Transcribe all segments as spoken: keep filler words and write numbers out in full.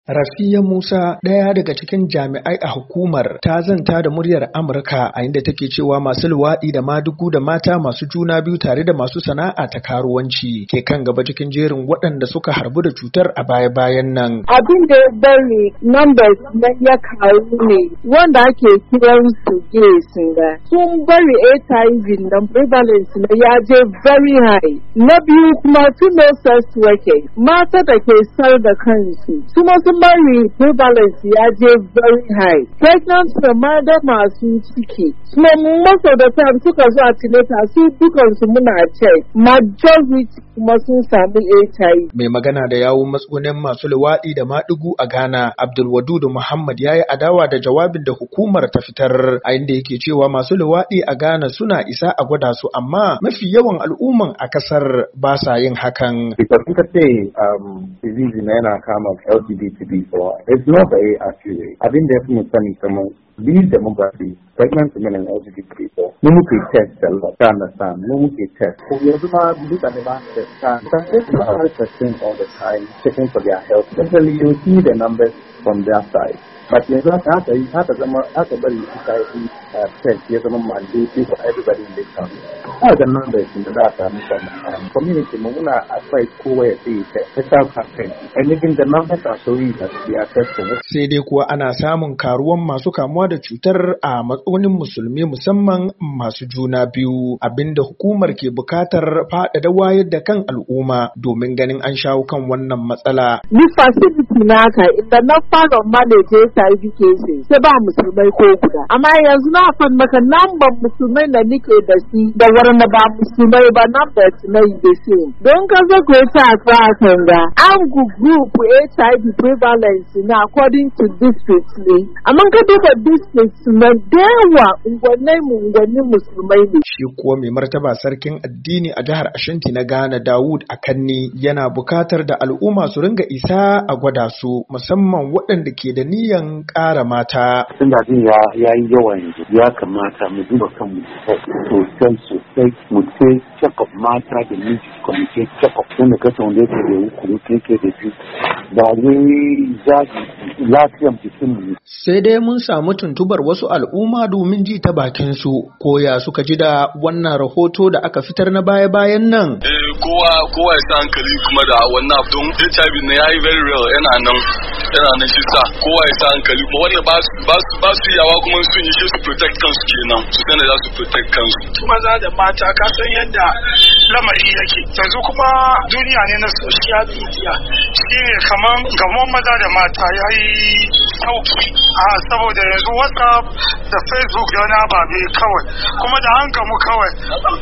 Rafiya Musa, ɗaya daga cikin jami'ai a hukumar, ta zanta da muryar Amurka a inda take cewa masu luwaɗi da madugu da mata masu juna biyu tare da masu sana'a ta karuwanci ke kan gaba cikin jerin waɗanda suka harbu da cutar a baya-bayan nan. Abin da ya bari numbers na ya karu ne wanda ake kiran su gays ga sun bari H I V na prevalence na ya je very high. Na biyu kuma tuno sex workers, mata da ke sar da kansu kuma sun bari prevalence ya je very high. Pregnant women da masu ciki kuma most of the time suka zo a tilata su dukansu muna check majority kuma sun samu H I V. Mai magana da yawun matsugunan masu luwaɗi da maɗigu a Ghana, Abdulwadud Muhammad ya yi adawa da jawabin da hukumar ta fitar a inda yake cewa masu luwaɗi a Ghana suna isa a gwada su amma mafi yawan al'umman a kasar ba sa yin hakan. Because ka ce disease na yana kama L G B T B so it's not very accurate. Abin da ya fi musani kamar these demographics, pregnant women and L G B T people, no one can test a lot, I understand, no one can test. So we also look at the last test, and it's not one hundred percent all the time, checking for their health. Especially you see the numbers from their side. But you have to have to bring society test, you have to mandate for everybody in this country. All the numbers in the data and community, Muna are quite cool way to see it. It's our campaign. And even the numbers are showing that they are testing. Sai dai kuwa ana samun karuwan masu kamuwa da cutar a matsugunin musulmi musamman masu juna biyu, abinda hukumar ke bukatar faɗaɗa wayar da kan al'umma domin ganin an shawo kan wannan matsala. Ni facility naka inda na fara manage H I V cases sai ba musulmai ko guda. Amma yanzu na fan maka namban musulmai da nike da shi da waɗanda ba musulmai ba numbers na yi da shi. Don ka zo ko ta ka kan ga an group H I V prevalence na according to districts ne. Amma ka duba districts na da yawa ungwanai mu ungwanni musulmai ne. Shi kuwa mai martaba sarkin addini a jihar Ashanti na Ghana Dawud Akanni yana bukatar da al'umma su ringa isa a gwada su musamman waɗanda ke da niyan ƙara mata. Tunda abin ya yi yawa yanzu ya kamata mu duba kanmu sosai sosai mu ce check-up mata da miji kwamitin check-up wanda kasa wanda yake da hukuru ke da biyu ba wai zagi lafiyar jikinmu. Sai dai mun samu tuntubar wasu al'umma domin ji ta bakin su koya suka ji da wannan rahoto da aka fitar na baya-bayan nan. Eh kowa kowa ya sa hankali kuma da wannan abu don H I V na yayi very real yana nan yana nan shi sa kowa ya sa hankali kuma wannan ba su ba su yawa kuma sun yi shi su protect kansu kenan su sanar da su protect kansu. Maza da mata ka san yadda lamari yake yanzu kuma duniya ne na social media shi ne kaman gamon maza da mata ya yi sauki a saboda yanzu WhatsApp da Facebook da wani ababe kawai kuma da an gamu kawai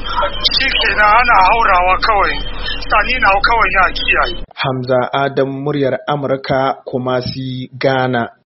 shi kenan ana haurawa kawai sani na kawai ya kiyaye. Hamza Adam muryar Amurka Kumasi Ghana.